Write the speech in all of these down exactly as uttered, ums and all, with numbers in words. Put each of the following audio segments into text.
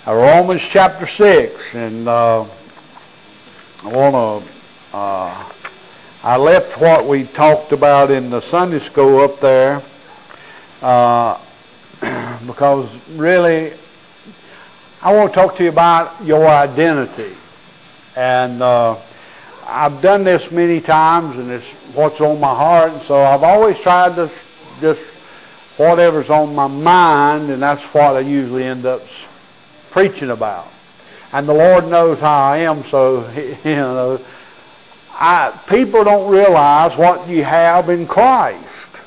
Uh, Romans chapter six, and uh, I want to, uh, I left what we talked about in the Sunday school up there, uh, because really, I want to talk to you about your identity. And uh, I've done this many times, and it's what's on my heart, and so I've always tried to just, whatever's on my mind, and that's what I usually end up preaching about. And the Lord knows how I am, so, you know, I, people don't realize what you have in Christ.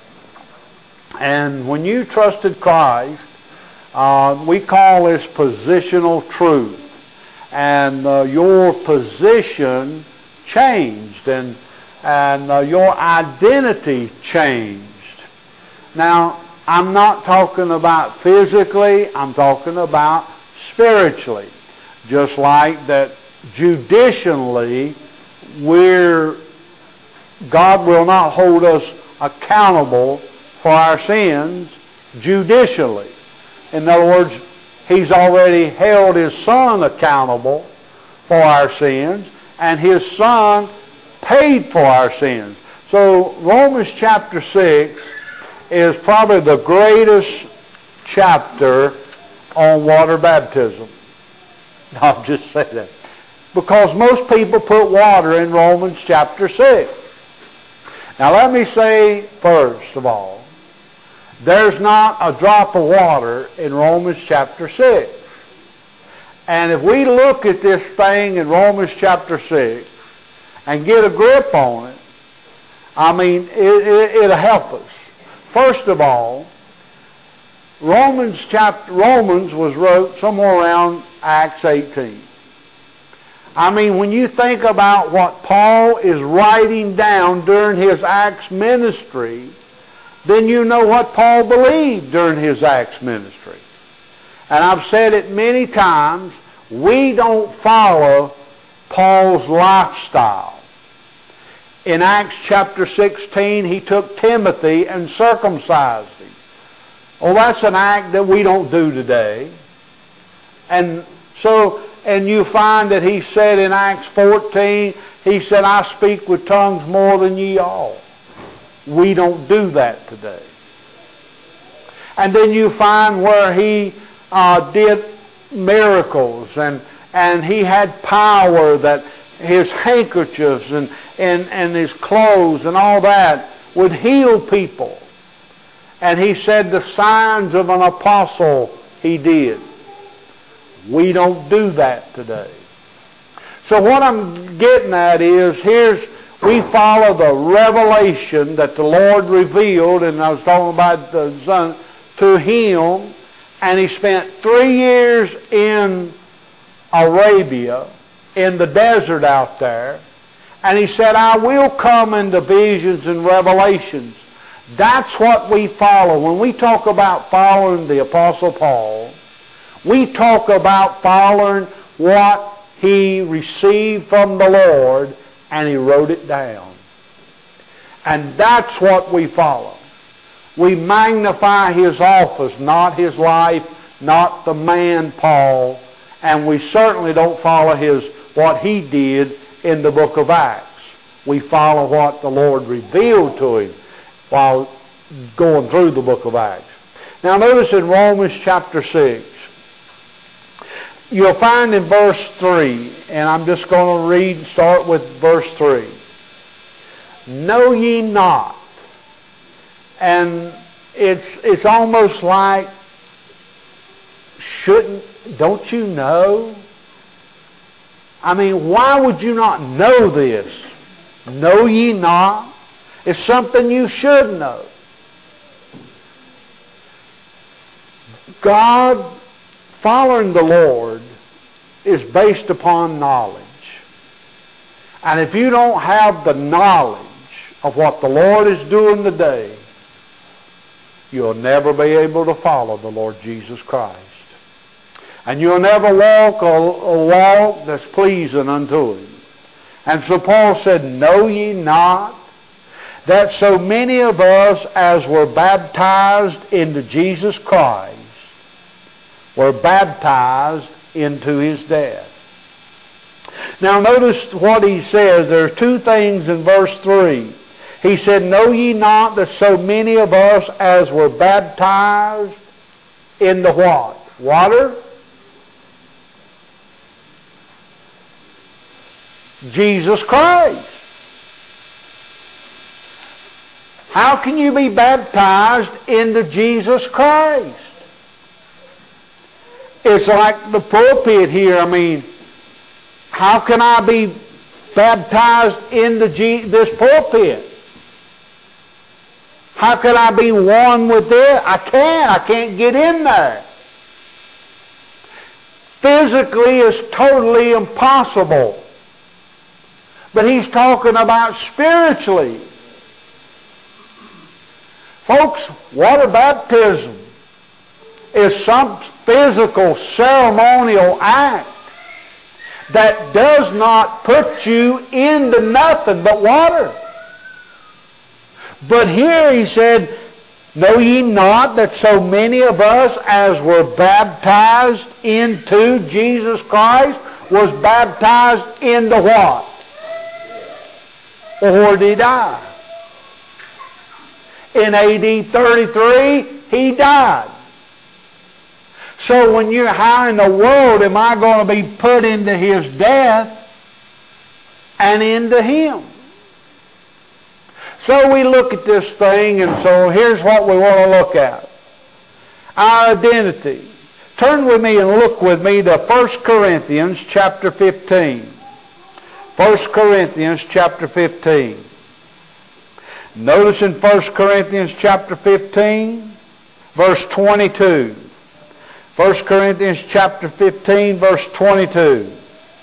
And when you trusted Christ, uh, we call this positional truth. And uh, your position changed, and, and uh, your identity changed. Now, I'm not talking about physically, I'm talking about spiritually. Just like that judicially, we're, God will not hold us accountable for our sins judicially. In other words, He's already held His Son accountable for our sins, and His Son paid for our sins. So Romans chapter six is probably the greatest chapter on water baptism. I'll just say that. Because most people put water in Romans chapter six. Now let me say first of all, there's not a drop of water in Romans chapter six. And if we look at this thing in Romans chapter six and get a grip on it, I mean, it, it, it'll help us. First of all, Romans chapter Romans was wrote somewhere around Acts eighteen. I mean, when you think about what Paul is writing down during his Acts ministry, then you know what Paul believed during his Acts ministry. And I've said it many times, we don't follow Paul's lifestyle. In Acts chapter sixteen, he took Timothy and circumcised him. Well, that's an act that we don't do today. And so, and you find that he said in Acts fourteen, he said, I speak with tongues more than ye all. We don't do that today. And then you find where he uh, did miracles, and and he had power that his handkerchiefs and, and, and his clothes and all that would heal people. And he said the signs of an apostle he did. We don't do that today. So what I'm getting at is, here's, we follow the revelation that the Lord revealed, and I was talking about the Son, to him, and he spent three years in Arabia, in the desert out there, and he said, I will come into visions and revelations. That's what we follow. When we talk about following the Apostle Paul, we talk about following what he received from the Lord, and he wrote it down. And that's what we follow. We magnify his office, not his life, not the man Paul, and we certainly don't follow his what he did in the book of Acts. We follow what the Lord revealed to him while going through the book of Acts. Now notice in Romans chapter six, you'll find in verse three, and I'm just going to read and start with verse three. Know ye not? And it's it's almost like, shouldn't, don't you know? I mean, why would you not know this? Know ye not? It's something you should know. God, following the Lord, is based upon knowledge. And if you don't have the knowledge of what the Lord is doing today, you'll never be able to follow the Lord Jesus Christ. And you'll never walk a, a walk that's pleasing unto Him. And so Paul said, know ye not that so many of us as were baptized into Jesus Christ were baptized into his death. Now notice what he says. There are two things in verse three. He said, know ye not that so many of us as were baptized into what? Water? Jesus Christ. How can you be baptized into Jesus Christ? It's like the pulpit here. I mean, how can I be baptized into G- this pulpit? How can I be one with it? I can't. I can't get in there. Physically, it's totally impossible. But he's talking about spiritually. Folks, water baptism is some physical ceremonial act that does not put you into nothing but water. But here he said, know ye not that so many of us as were baptized into Jesus Christ was baptized into what? Or did he die? In A D thirty-three, he died. So when you're, how in the world am I going to be put into his death and into him? So we look at this thing, and so here's what we want to look at. Our identity. Turn with me and look with me to First Corinthians chapter fifteen. First Corinthians chapter fifteen. Notice in First Corinthians chapter fifteen, verse twenty-two. First Corinthians chapter fifteen, verse twenty-two.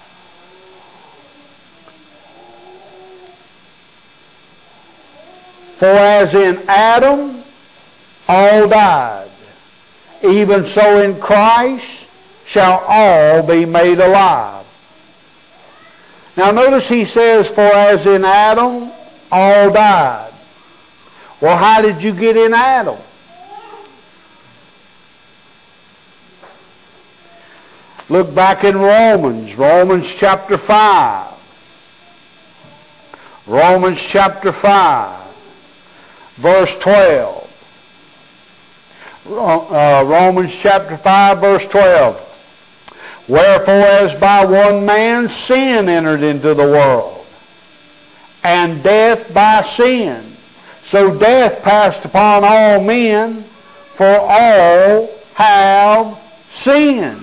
For as in Adam all died, even so in Christ shall all be made alive. Now notice he says, for as in Adam all died. Well, how did you get in Adam? Look back in Romans, Romans chapter five. Romans chapter five, verse twelve. Uh, Romans chapter five, verse twelve. Wherefore, as by one man sin entered into the world, and death by sin, so death passed upon all men, for all have sinned.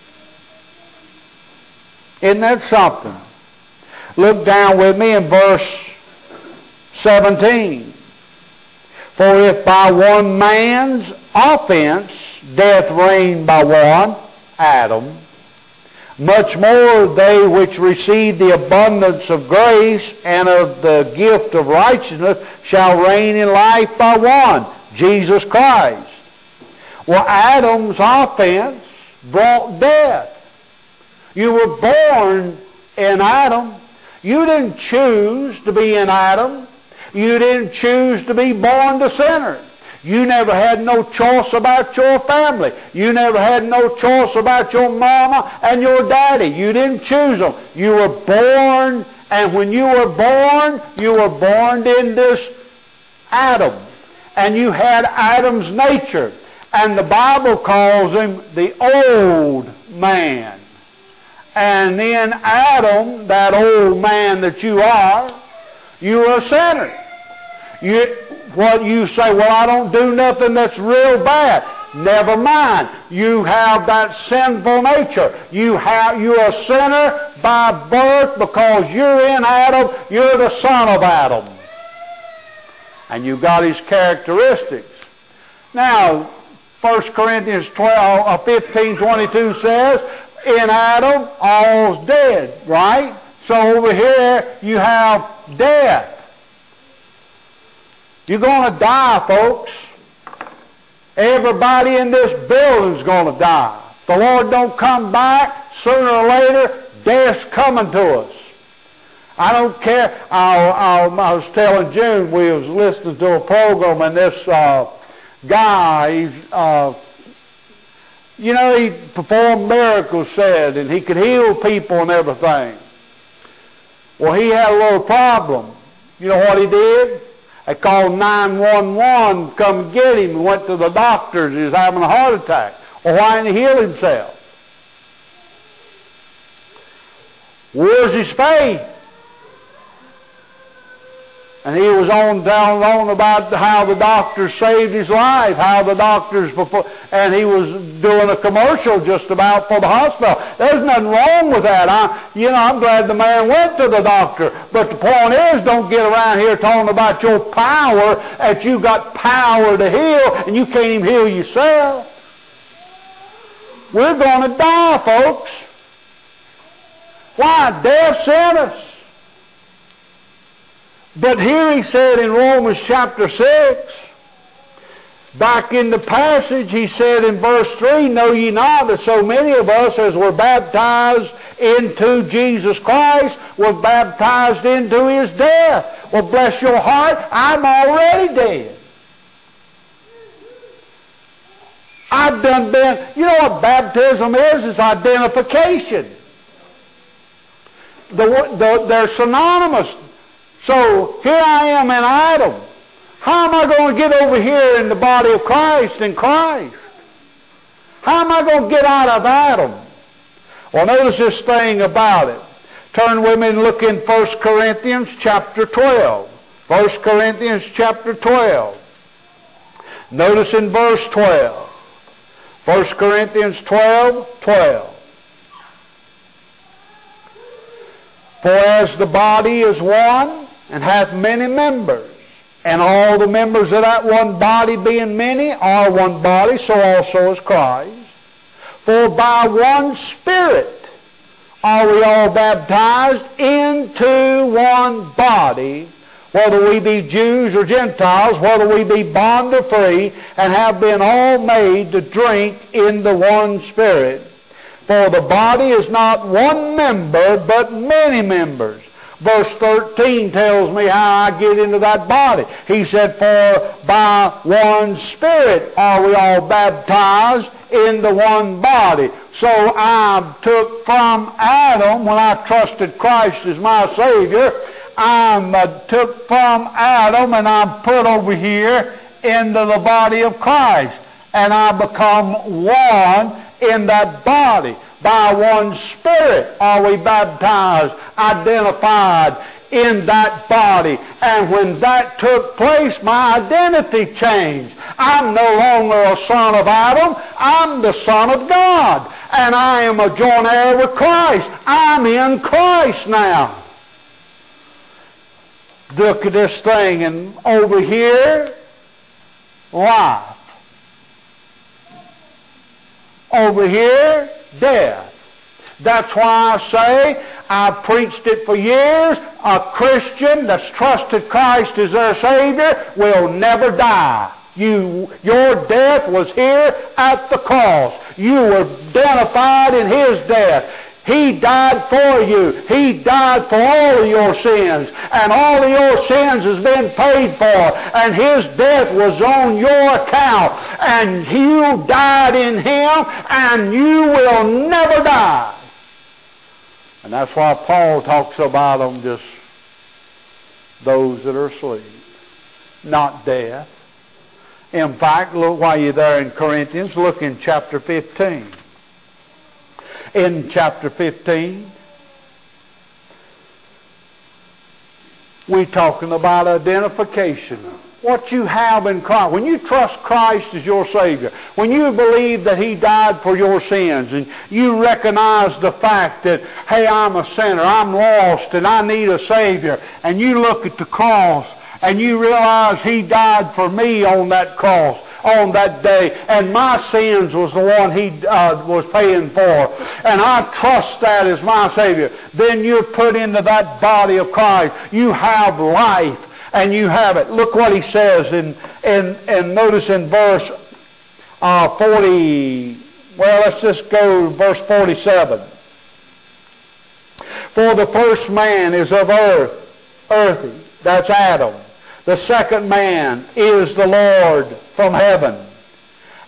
Isn't that something? Look down with me in verse seventeen. For if by one man's offense death reigned by one, Adam, much more they which receive the abundance of grace and of the gift of righteousness shall reign in life by one, Jesus Christ. Well, Adam's offense brought death. You were born in Adam. You didn't choose to be in Adam. You didn't choose to be born to sinner. You never had no choice about your family. You never had no choice about your mama and your daddy. You didn't choose them. You were born, and when you were born, you were born in this Adam. And you had Adam's nature. And the Bible calls him the old man. And in Adam, that old man that you are, you are a sinner. You, what you say, well, I don't do nothing that's real bad. Never mind. You have that sinful nature. You have, you're a sinner by birth because you're in Adam. You're the son of Adam. And you've got his characteristics. Now, First Corinthians twelve, uh, fifteen twenty-two says, in Adam, all's dead, right? So over here, you have death. You're going to die, folks. Everybody in this building's going to die. If the Lord don't come back, sooner or later, death's coming to us. I don't care. I, I, I was telling June, we was listening to a program, and this uh, guy, he's, uh, You know, he performed miracles, said, and he could heal people and everything. Well, he had a little problem. You know what he did? They called nine one one to come and get him. He went to the doctors. He was having a heart attack. Well, why didn't he heal himself? Where's his faith? And he was on down on about how the doctors saved his life, how the doctors before, and he was doing a commercial just about for the hospital. There's nothing wrong with that. I, you know, I'm glad the man went to the doctor. But the point is, don't get around here talking about your power, that you got power to heal, and you can't even heal yourself. We're going to die, folks. Why? Death sent us. But here he said in Romans chapter six, back in the passage, he said in verse three, know ye not that so many of us as were baptized into Jesus Christ were baptized into his death? Well, bless your heart, I'm already dead. I've done been, you know what baptism is? It's identification. The, the, they're synonymous. So here I am in Adam. How am I going to get over here in the body of Christ in Christ? How am I going to get out of Adam? Well, notice this thing about it. Turn with me and look in First Corinthians chapter twelve. First Corinthians chapter twelve. Notice in verse twelve. First Corinthians twelve, twelve. For as the body is one, and hath many members, and all the members of that one body being many are one body, so also is Christ. For by one Spirit are we all baptized into one body, whether we be Jews or Gentiles, whether we be bond or free, and have been all made to drink in the one Spirit. For the body is not one member, but many members. Verse thirteen tells me how I get into that body. He said, for by one Spirit are we all baptized into one body. So I took from Adam, when I trusted Christ as my Savior, I uh, took from Adam and I'm put over here into the body of Christ. And I become one in that body. By one Spirit are we baptized, identified in that body. And when that took place, my identity changed. I'm no longer a son of Adam. I'm the Son of God. And I am a joint heir with Christ. I'm in Christ now. Look at this thing, and over here, life. Over here, death. That's why I say, I've preached it for years, a Christian that's trusted Christ as their Savior will never die. You, your death was here at the cross. You were identified in His death. He died for you. He died for all of your sins. And all of your sins has been paid for. And His death was on your account. And you died in Him, and you will never die. And that's why Paul talks about them just those that are asleep, not death. In fact, look while you're there in Corinthians, look in chapter fifteen. In chapter fifteen, we're talking about identification. What you have in Christ. When you trust Christ as your Savior, when you believe that He died for your sins, and you recognize the fact that, hey, I'm a sinner, I'm lost, and I need a Savior, and you look at the cross, and you realize He died for me on that cross, on that day, and my sins was the one He uh, was paying for, and I trust that as my Savior, then you're put into that body of Christ. You have life, and you have it. Look what He says, in, in, and notice in verse uh, forty, well, let's just go to verse forty-seven. For the first man is of earth, earthy, that's Adam. The second man is the Lord from heaven.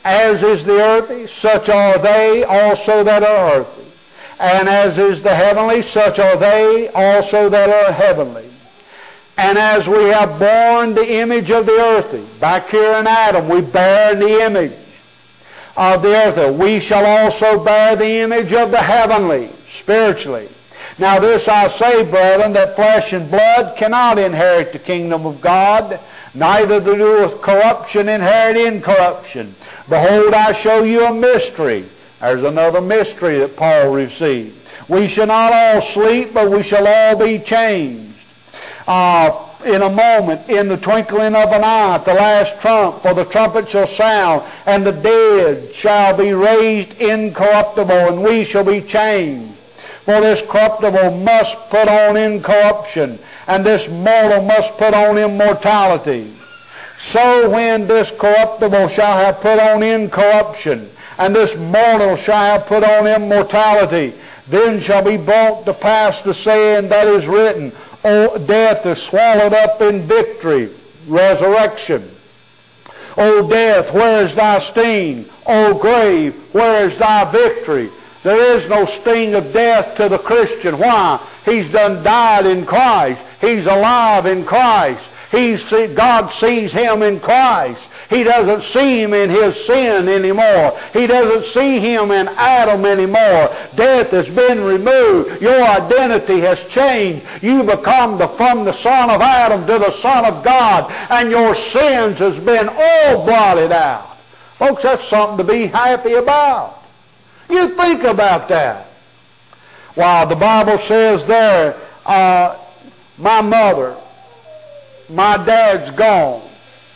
As is the earthy, such are they also that are earthy. And as is the heavenly, such are they also that are heavenly. And as we have borne the image of the earthy, back here in Adam, we bear the image of the earthy. We shall also bear the image of the heavenly, spiritually. Now this I say, brethren, that flesh and blood cannot inherit the kingdom of God, neither the doeth corruption inherit incorruption. Behold, I show you a mystery. There's another mystery that Paul received. We shall not all sleep, but we shall all be changed. Uh, in a moment, in the twinkling of an eye, at the last trump, for the trumpet shall sound, and the dead shall be raised incorruptible, and we shall be changed. For this corruptible must put on incorruption, and this mortal must put on immortality. So when this corruptible shall have put on incorruption, and this mortal shall have put on immortality, then shall be brought to pass the saying that is written, O death is swallowed up in victory, resurrection. O death, where is thy sting? O grave, where is thy victory? There is no sting of death to the Christian. Why? He's done died in Christ. He's alive in Christ. He's, God sees him in Christ. He doesn't see him in his sin anymore. He doesn't see him in Adam anymore. Death has been removed. Your identity has changed. You become the, from the son of Adam to the son of God, and your sins has been all blotted out. Folks, that's something to be happy about. You think about that. While the Bible says there, uh, my mother, my dad's gone.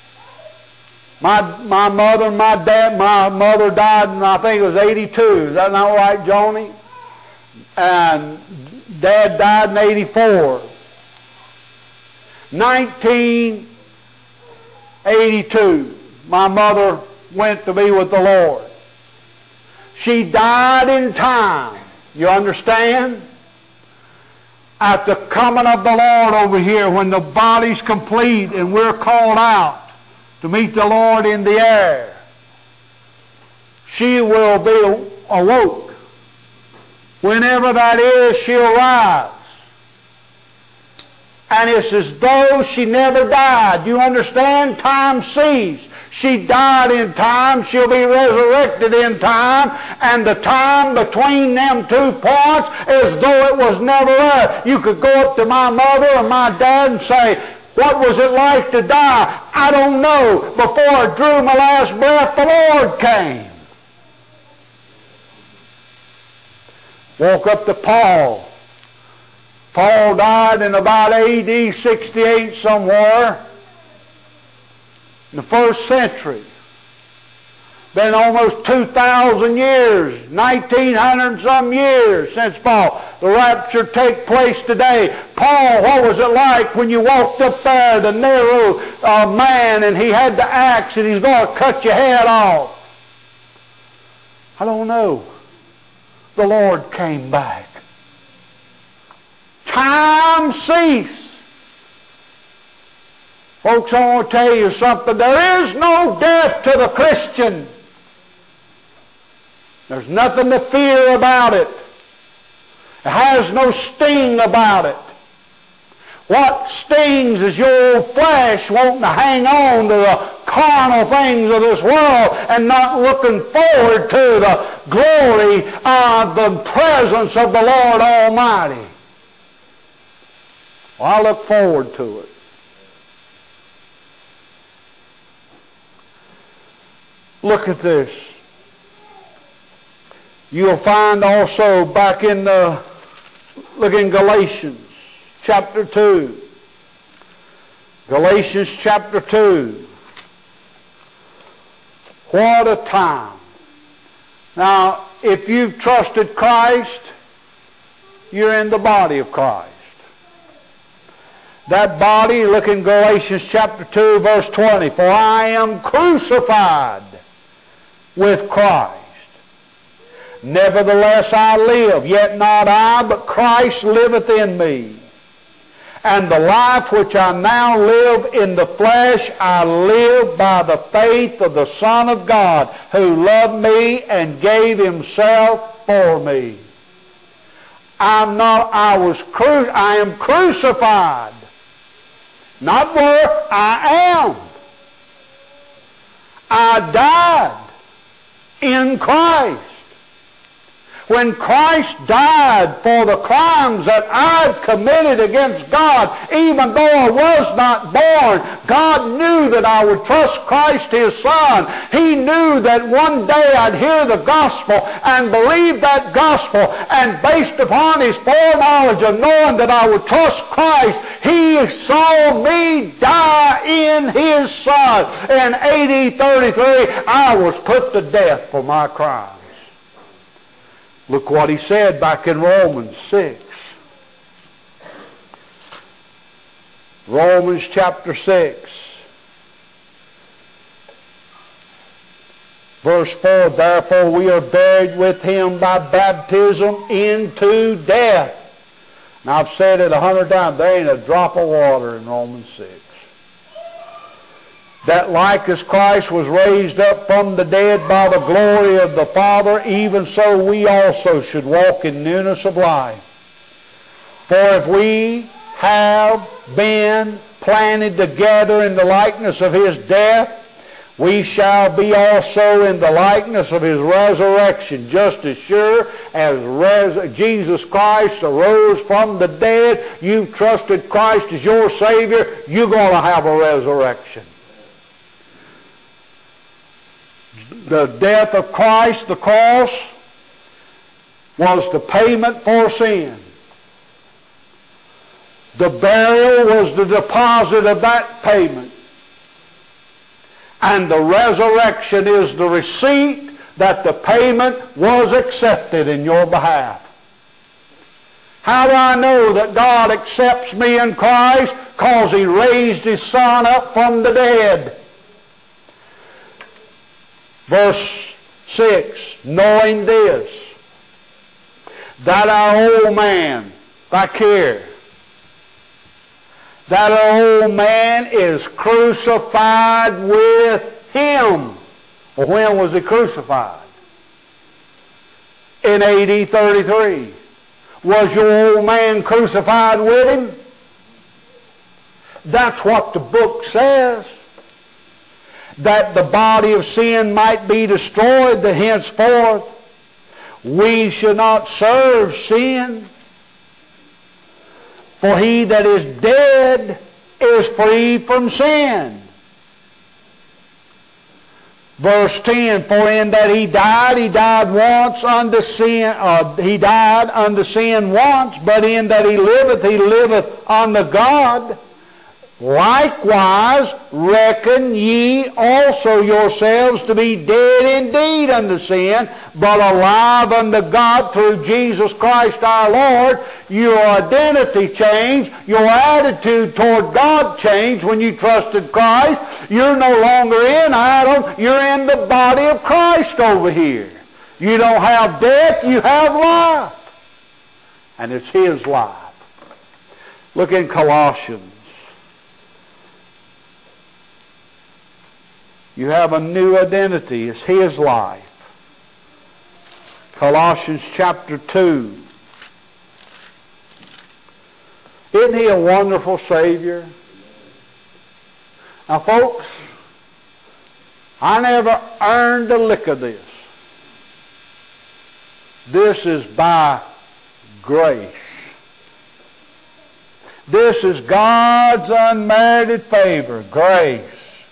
My my mother and my dad, my mother died in, I think it was eighty-two. Is that not right, Joni? And Dad died in eighty-four. nineteen eighty-two, my mother went to be with the Lord. She died in time. You understand? At the coming of the Lord over here, when the body's complete and we're called out to meet the Lord in the air, she will be awoke. Whenever that is, she'll rise. And it's as though she never died. You understand? Time ceased. She died in time. She'll be resurrected in time. And the time between them two points, as though it was never there. You could go up to my mother and my dad and say, what was it like to die? I don't know. Before I drew my last breath, the Lord came. Walk up to Paul. Paul died in about A D sixty-eight somewhere, in the first century. Been almost two thousand years, nineteen hundred some years since Paul. The rapture take place today. Paul, what was it like when you walked up there, the Nero uh, man, and he had the axe and he's going to cut your head off? I don't know. The Lord came back. Time ceased. Folks, I want to tell you something. There is no death to the Christian. There's nothing to fear about it. It has no sting about it. What stings is your old flesh wanting to hang on to the carnal things of this world and not looking forward to the glory of the presence of the Lord Almighty. Well, I look forward to it. Look at this. You'll find also back in the, look in Galatians chapter two. Galatians chapter two. What a time. Now, if you've trusted Christ, you're in the body of Christ. That body, look in Galatians chapter two, verse twenty. For I am crucified with Christ. Nevertheless I live, yet not I, but Christ liveth in me. And the life which I now live in the flesh, I live by the faith of the Son of God, who loved me and gave Himself for me. I'm not, I was cru- I am crucified. Not were, I am. I died in Christ. When Christ died for the crimes that I'd committed against God, even though I was not born, God knew that I would trust Christ His Son. He knew that one day I'd hear the gospel and believe that gospel, and based upon His foreknowledge of knowing that I would trust Christ, He saw me die in His Son. In A D thirty-three, I was put to death for my crimes. Look what He said back in Romans six. Romans chapter six. Verse four, therefore we are buried with Him by baptism into death. Now I've said it a hundred times, there ain't a drop of water in Romans six. That like as Christ was raised up from the dead by the glory of the Father, even so we also should walk in newness of life. For if we have been planted together in the likeness of His death, we shall be also in the likeness of His resurrection. Just as sure as res- Jesus Christ arose from the dead, you've trusted Christ as your Savior, you're going to have a resurrection. The death of Christ, the cross, was the payment for sin. The burial was the deposit of that payment. And the resurrection is the receipt that the payment was accepted in your behalf. How do I know that God accepts me in Christ? Because He raised His Son up from the dead. Verse six, knowing this, that our old man, back here, that our old man is crucified with Him. Well, when was He crucified? In A D thirty-three. Was your old man crucified with Him? That's what the book says. That the body of sin might be destroyed, that henceforth we should not serve sin. For he that is dead is free from sin. Verse ten, for in that He died, He died once unto sin, uh, He died unto sin once, but in that He liveth, He liveth unto God. Likewise, reckon ye also yourselves to be dead indeed unto sin, but alive unto God through Jesus Christ our Lord. Your identity changed, your attitude toward God changed when you trusted Christ. You're no longer in Adam, you're in the body of Christ over here. You don't have death, you have life. And it's His life. Look in Colossians. You have a new identity. It's His life. Colossians chapter two. Isn't He a wonderful Savior? Now, folks, I never earned a lick of this. This is by grace. This is God's unmerited favor, grace.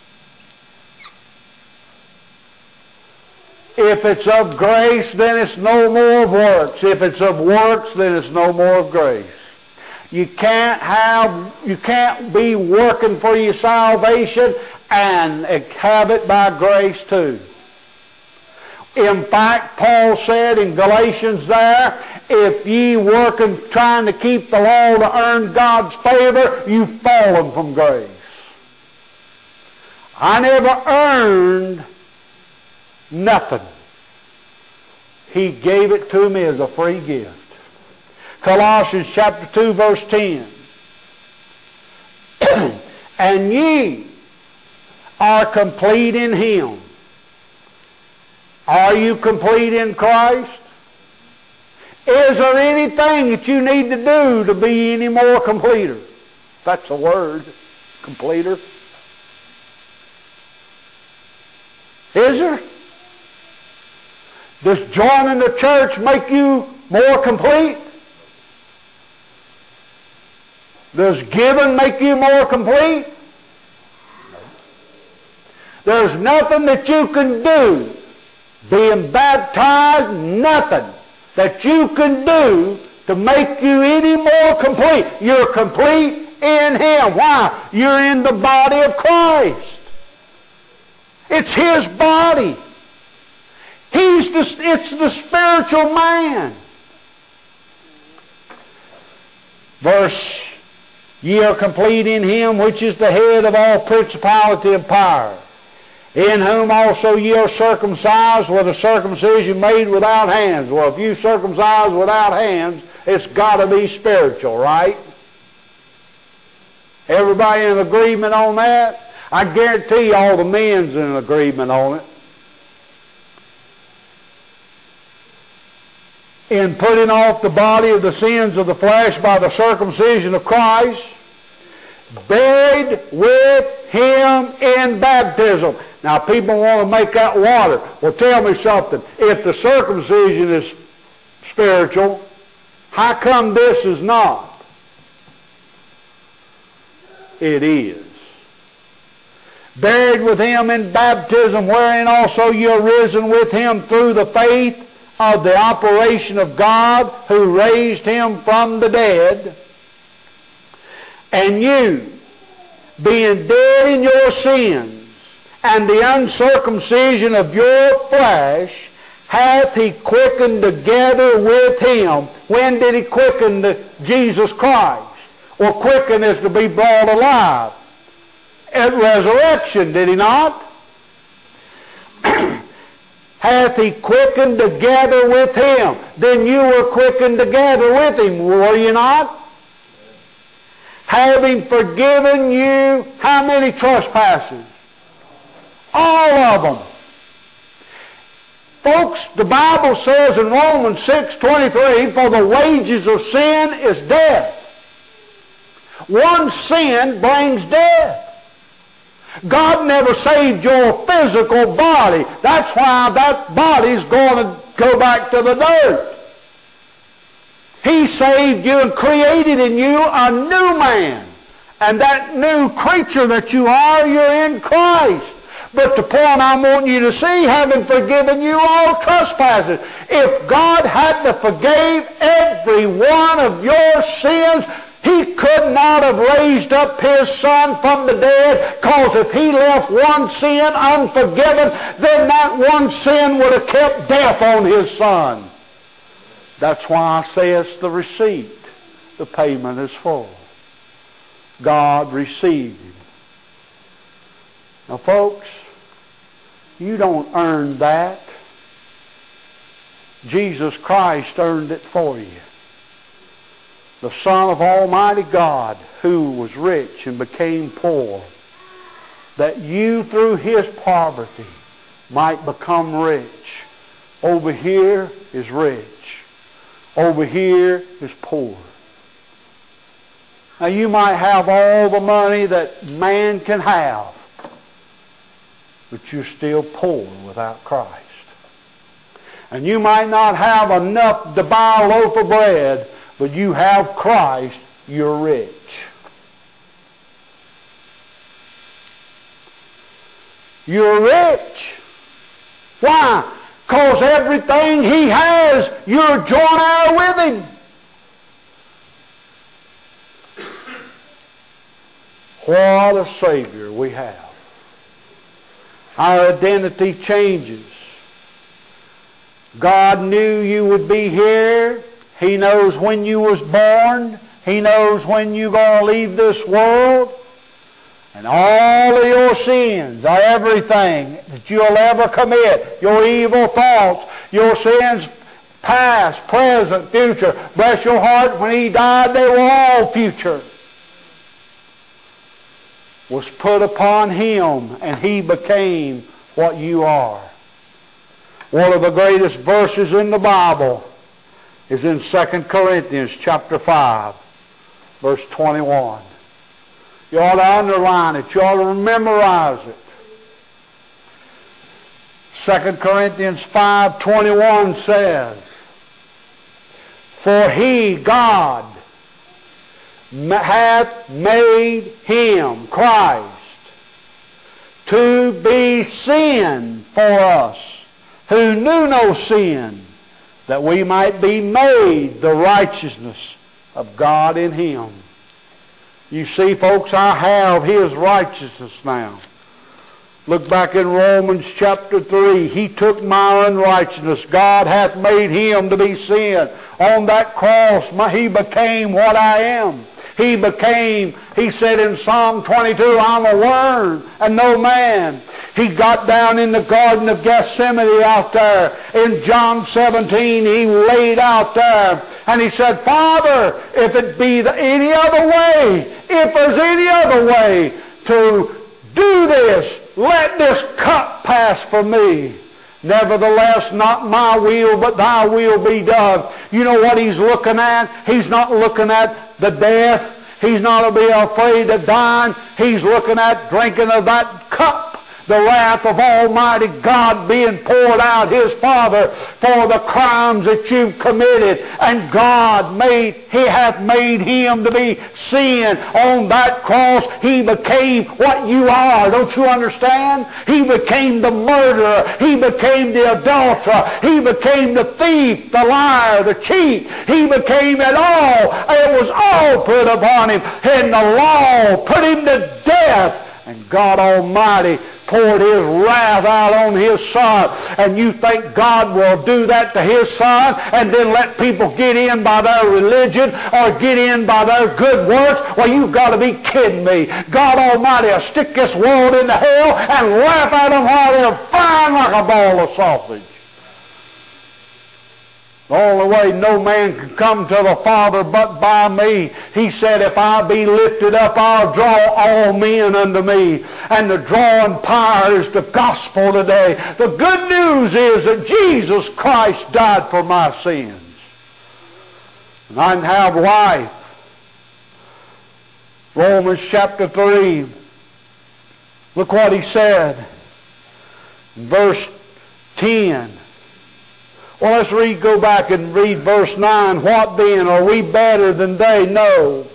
If it's of grace, then it's no more of works. If it's of works, then it's no more of grace. You can't have, you can't be working for your salvation and have it by grace too. In fact, Paul said in Galatians there, if ye working trying to keep the law to earn God's favor, you've fallen from grace. I never earned nothing. He gave it to me as a free gift. Colossians chapter two verse ten. And ye are complete in Him. Are you complete in Christ? Is there anything that you need to do to be any more completer? That's a word, completer. Is there? Does joining the church make you more complete? Does giving make you more complete? There's nothing that you can do, being baptized, nothing that you can do to make you any more complete. You're complete in Him. Why? You're in the body of Christ. It's His body. He's the, it's the spiritual man. Verse, ye are complete in Him which is the head of all principality and power, in whom also ye are circumcised with a circumcision made without hands. Well, if you circumcise without hands, it's got to be spiritual, right? Everybody in agreement on that? I guarantee all the men's in agreement on it. In putting off the body of the sins of the flesh by the circumcision of Christ, buried with Him in baptism. Now, people want to make that water. Well, tell me something. If the circumcision is spiritual, how come this is not? It is. Buried with Him in baptism, wherein also you are risen with Him through the faith of the operation of God who raised Him from the dead. And you, being dead in your sins, and the uncircumcision of your flesh, hath He quickened together with Him. When did He quicken the Jesus Christ? Or quicken is to be brought alive. At resurrection, did He not? Hath He quickened together with Him. Then you were quickened together with Him, were you not? Having forgiven you how many trespasses? All of them. Folks, the Bible says in Romans six twenty-three, for the wages of sin is death. One sin brings death. God never saved your physical body. That's why that body's going to go back to the dirt. He saved you and created in you a new man. And that new creature that you are, you're in Christ. But the point I want you to see, having forgiven you all trespasses, if God hadn't forgave every one of your sins, He could not have raised up His Son from the dead, because if He left one sin unforgiven, then that one sin would have kept death on His Son. That's why I say it's the receipt. The payment is full. God received Him. Now, folks, you don't earn that. Jesus Christ earned it for you. The Son of Almighty God, who was rich and became poor, that you through His poverty might become rich. Over here is rich. Over here is poor. Now, you might have all the money that man can have, but you're still poor without Christ. And you might not have enough to buy a loaf of bread, but you have Christ, you're rich. You're rich. Why? Because everything He has, you're joint heir with Him. What a Savior we have. Our identity changes. God knew you would be here. He knows when you was born. He knows when you're going to leave this world. And all of your sins, or everything that you'll ever commit, your evil thoughts, your sins past, present, future. Bless your heart, when He died, they were all future. was put upon Him, and He became what you are. One of the greatest verses in the Bible is in Second Corinthians chapter five, verse twenty-one. You ought to underline it. You ought to memorize it. Second Corinthians five twenty-one says, "For He, God, hath made Him, Christ, to be sin for us, who knew no sin, that we might be made the righteousness of God in Him." You see, folks, I have His righteousness now. Look back in Romans chapter three. He took my unrighteousness. God hath made Him to be sin. On that cross, my, He became what I am. He became, He said in Psalm twenty-two, "I'm a worm and no man." He got down in the Garden of Gethsemane out there. In John seventeen, He laid out there and He said, "Father, if it be the, any other way, if there's any other way to do this, let this cup pass from me. Nevertheless, not my will, but Thy will be done." You know what He's looking at? He's not looking at the death. He's not to be afraid of dying. He's looking at drinking of that cup, the wrath of Almighty God being poured out, His Father, for the crimes that you've committed. And God made, He hath made Him to be sin. On that cross, He became what you are. Don't you understand? He became the murderer. He became the adulterer. He became the thief, the liar, the cheat. He became it all. It was all put upon Him. And the law put Him to death. And God Almighty poured His wrath out on His Son. And you think God will do that to His Son and then let people get in by their religion or get in by their good works? Well, you've got to be kidding me. God Almighty will stick this world into hell and laugh at them while they're frying like a ball of sausage. The only way no man can come to the Father but by me. He said, "If I be lifted up, I'll draw all men unto me." And the drawing power is the gospel today. The good news is that Jesus Christ died for my sins. And I can have life. Romans chapter three. Look what he said. In verse ten. Well, let's read, go back and read verse nine. "What then? Are we better than they? No.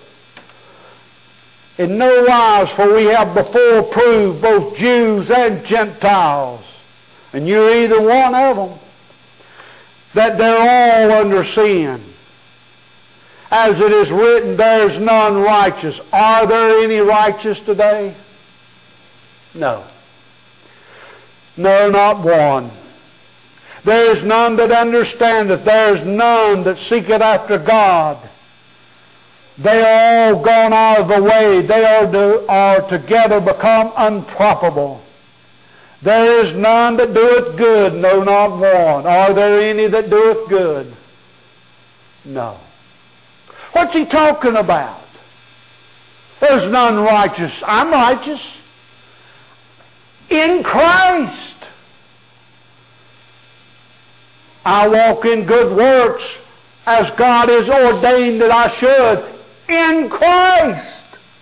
In no wise, for we have before proved, both Jews and Gentiles," and you're either one of them, "that they're all under sin. As it is written, there's none righteous." Are there any righteous today? No. No, not one. "There is none that understandeth. There is none that seeketh after God. They are all gone out of the way. They are, to, are together become unprofitable. There is none that doeth good, no, not one." Are there any that doeth good? No. What's he talking about? There's none righteous. I'm righteous. In Christ. I walk in good works as God has ordained that I should. In Christ.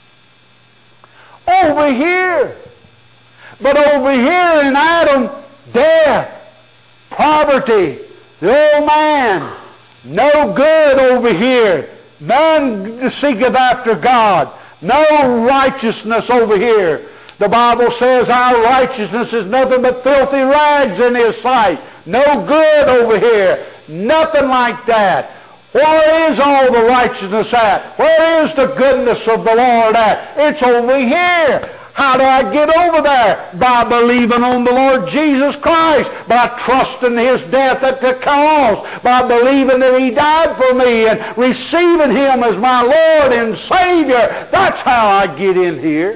Over here. But over here in Adam, death, poverty, the old man. No good over here. None seeketh after God. No righteousness over here. The Bible says our righteousness is nothing but filthy rags in His sight. No good over here. Nothing like that. Where is all the righteousness at? Where is the goodness of the Lord at? It's over here. How do I get over there? By believing on the Lord Jesus Christ. By trusting His death at the cross. By believing that He died for me and receiving Him as my Lord and Savior. That's how I get in here.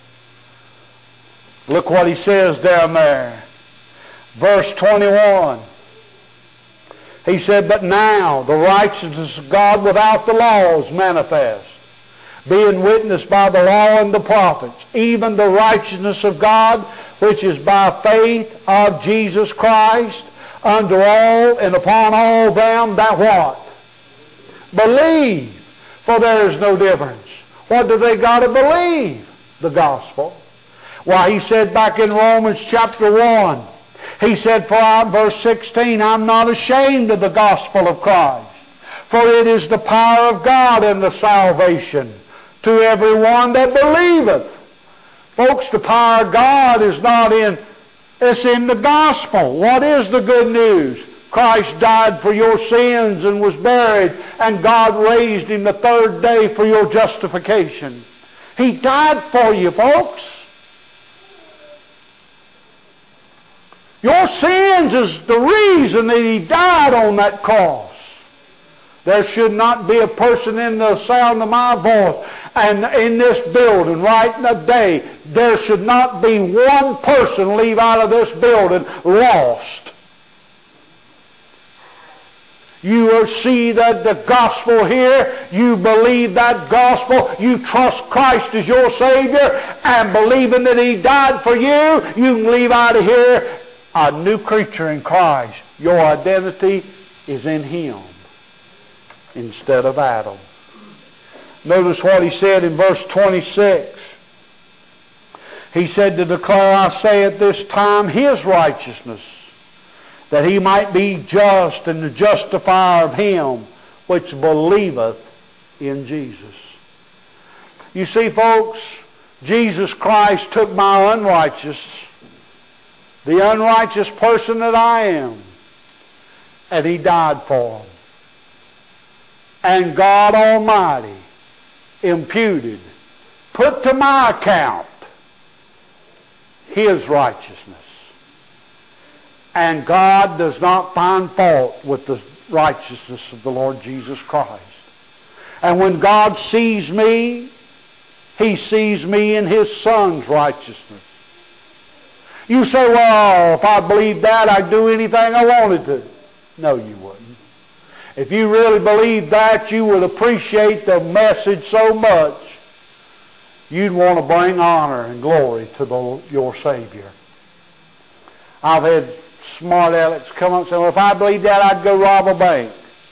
Look what he says down there. Verse twenty-one. He said, "But now the righteousness of God without the law is manifest, being witnessed by the law and the prophets, even the righteousness of God, which is by faith of Jesus Christ, unto all and upon all them that what? Believe. For there is no difference. What do they got to believe? The gospel. Why, he said back in Romans chapter one, he said, for I, verse sixteen, I'm not ashamed of the gospel of Christ, for it is the power of God and the salvation to everyone that believeth. Folks, the power of God is not in, it's in the gospel. What is the good news? Christ died for your sins and was buried, and God raised Him the third day for your justification. He died for you, folks. Your sins is the reason that He died on that cross. There should not be a person in the sound of my voice and in this building right today, there should not be one person leave out of this building lost. You see that the gospel here, you believe that gospel, you trust Christ as your Savior, and believing that He died for you, you can leave out of here a new creature in Christ. Your identity is in Him instead of Adam. Notice what he said in verse twenty-six. He said, to declare, I say at this time, His righteousness, that He might be just and the justifier of him which believeth in Jesus. You see, folks, Jesus Christ took my unrighteous, the unrighteous person that I am, and He died for him. And God Almighty imputed, put to my account, His righteousness. And God does not find fault with the righteousness of the Lord Jesus Christ. And when God sees me, He sees me in His Son's righteousness. You say, well, if I believed that, I'd do anything I wanted to. No, you wouldn't. If you really believed that, you would appreciate the message so much, you'd want to bring honor and glory to the, your Savior. I've had smart alecks come up and say, well, if I believed that, I'd go rob a bank.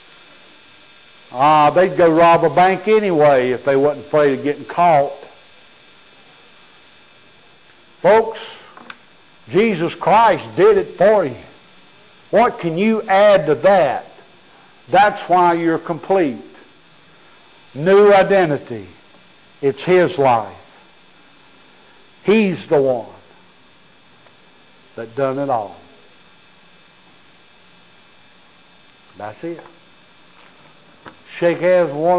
Ah, they'd go rob a bank anyway if they wasn't afraid of getting caught. Folks, Jesus Christ did it for you. What can you add to that? That's why you're complete. New identity. It's His life. He's the one that done it all. That's it. Shake hands with one